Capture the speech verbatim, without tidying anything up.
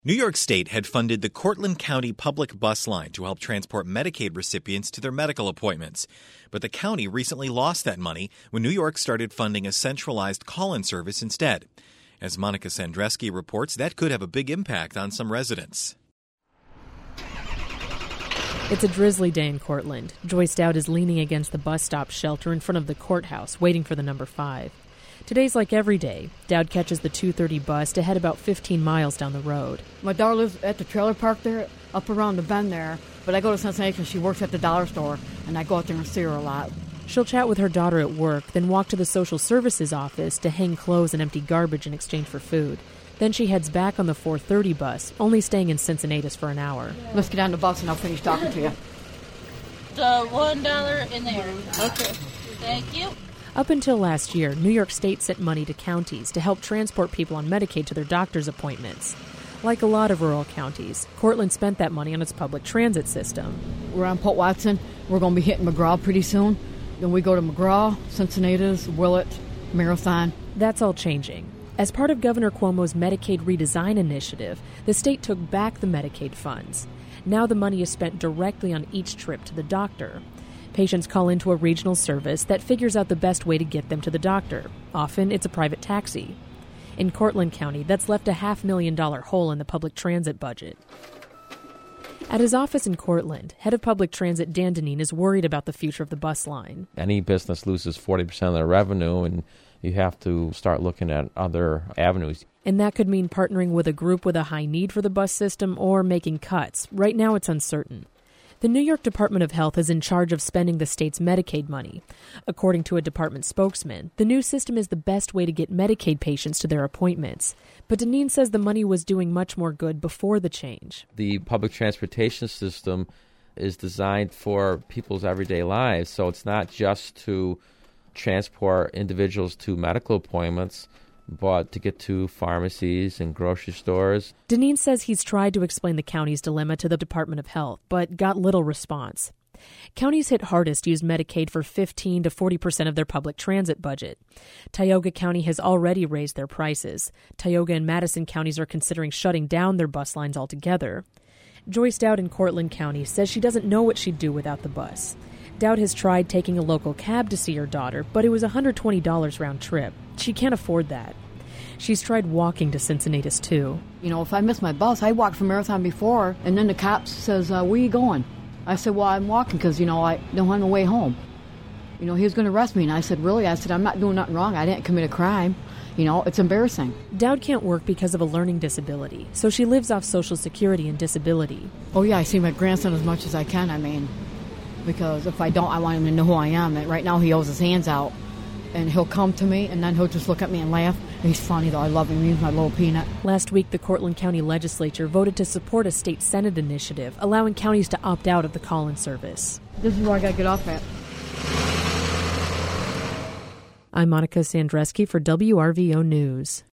New York State had funded the Cortland County Public Bus Line to help transport Medicaid recipients to their medical appointments. But the county recently lost that money when New York started funding a centralized call-in service instead. As Monica Sandreski reports, that could have a big impact on some residents. It's a drizzly day in Cortland. Joyce Dowd is leaning against the bus stop shelter in front of the courthouse, waiting for the number five. Today's like every day. Dowd catches the two thirty bus to head about fifteen miles down the road. My daughter lives at the trailer park there, up around the bend there. But I go to Cincinnati because she works at the dollar store, and I go out there and see her a lot. She'll chat with her daughter at work, then walk to the social services office to hang clothes and empty garbage in exchange for food. Then she heads back on the four thirty bus, only staying in Cincinnatus for an hour. Let's get on the bus and I'll finish talking to you. The one dollar in there. Okay. Thank you. Up until last year, New York State sent money to counties to help transport people on Medicaid to their doctor's appointments. Like a lot of rural counties, Cortland spent that money on its public transit system. We're on Port Watson. We're going to be hitting McGraw pretty soon. Then we go to McGraw, Cincinnatus, Willett, Marathon. That's all changing. As part of Governor Cuomo's Medicaid redesign initiative, the state took back the Medicaid funds. Now the money is spent directly on each trip to the doctor. Patients call into a regional service that figures out the best way to get them to the doctor. Often, it's a private taxi. In Cortland County, that's left a half million dollar hole in the public transit budget. At his office in Cortland, head of public transit Dan Deneen is worried about the future of the bus line. Any business loses forty percent of their revenue, and you have to start looking at other avenues. And that could mean partnering with a group with a high need for the bus system or making cuts. Right now, it's uncertain. The New York Department of Health is in charge of spending the state's Medicaid money. According to a department spokesman, the new system is the best way to get Medicaid patients to their appointments. But Deneen says the money was doing much more good before the change. The public transportation system is designed for people's everyday lives, so it's not just to transport individuals to medical appointments, but to get to pharmacies and grocery stores. Deneen says he's tried to explain the county's dilemma to the Department of Health, but got little response. Counties hit hardest use Medicaid for fifteen to forty percent of their public transit budget. Tioga County has already raised their prices. Tioga and Madison counties are considering shutting down their bus lines altogether. Joyce Dowd in Cortland County says she doesn't know what she'd do without the bus. Dowd has tried taking a local cab to see her daughter, but it was one hundred twenty dollars round trip. She can't afford that. She's tried walking to Cincinnatus, too. You know, if I miss my bus, I walked from Marathon before, and then the cop says, uh, where you going? I said, well, I'm walking because, you know, I don't have no way home. You know, he was going to arrest me, and I said, really? I said, I'm not doing nothing wrong. I didn't commit a crime. You know, it's embarrassing. Dowd can't work because of a learning disability, so she lives off Social Security and disability. Oh, yeah, I see my grandson as much as I can, I mean, because if I don't, I want him to know who I am. And right now, he holds his hands out. And he'll come to me, and then he'll just look at me and laugh. He's funny, though. I love him. He's my little peanut. Last week, the Cortland County Legislature voted to support a state Senate initiative allowing counties to opt out of the call-in service. This is where I got to get off at. I'm Monica Sandreski for W R V O News.